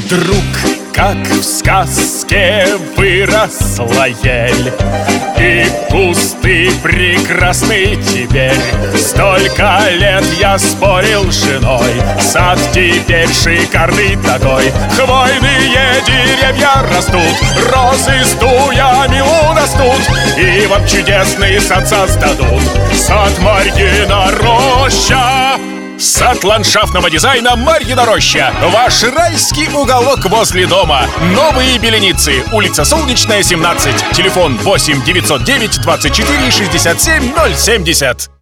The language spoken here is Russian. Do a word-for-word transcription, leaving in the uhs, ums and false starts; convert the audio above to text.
вдруг, как в сказке, выросла ель, и кусты прекрасны теперь. Столько лет я спорил с женой, сад теперь шикарный такой. Хвойные деревья растут, розы с туями у нас тут, и вам чудесный сад создадут. Сад Марьина Роща. Сад ландшафтного дизайна «Марьина Роща». Ваш райский уголок возле дома. Новые Беленицы. Улица Солнечная, семнадцать. Телефон восемь девятьсот девять двадцать четыре шестьдесят семь ноль семьдесят.